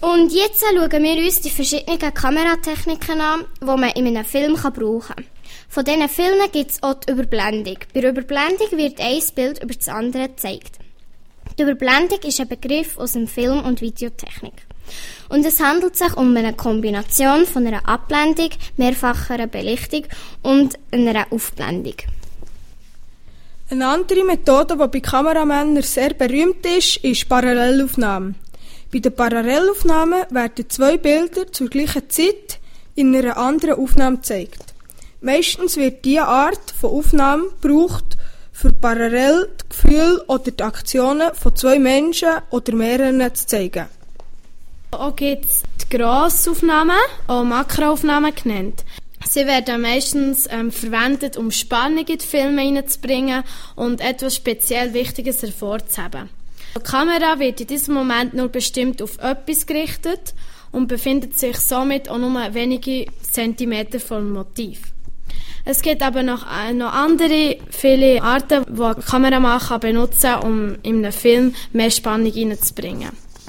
Und jetzt schauen wir uns die verschiedenen Kameratechniken an, die man in einem Film brauchen kann. Von diesen Filmen gibt es auch die Überblendung. Bei der Überblendung wird ein Bild über das andere gezeigt. Die Überblendung ist ein Begriff aus dem Film- und Videotechnik. Und es handelt sich um eine Kombination von einer Abblendung, mehrfacher Belichtung und einer Aufblendung. Eine andere Methode, die bei Kameramännern sehr berühmt ist Parallellaufnahmen. Bei den Parallellaufnahmen werden zwei Bilder zur gleichen Zeit in einer anderen Aufnahme gezeigt. Meistens wird diese Art von Aufnahme gebraucht, für parallel die Gefühle oder die Aktionen von zwei Menschen oder mehreren zu zeigen. Auch gibt es die Grossaufnahmen, auch Makroaufnahmen genannt. Sie werden meistens verwendet, um Spannung in die Filme hineinzubringen und etwas speziell Wichtiges hervorzuheben. Die Kamera wird in diesem Moment nur bestimmt auf etwas gerichtet und befindet sich somit auch nur wenige Zentimeter vom Motiv. Es gibt aber noch andere viele Arten, die ein Kameramann benutzen kann, um in einem Film mehr Spannung hineinzubringen.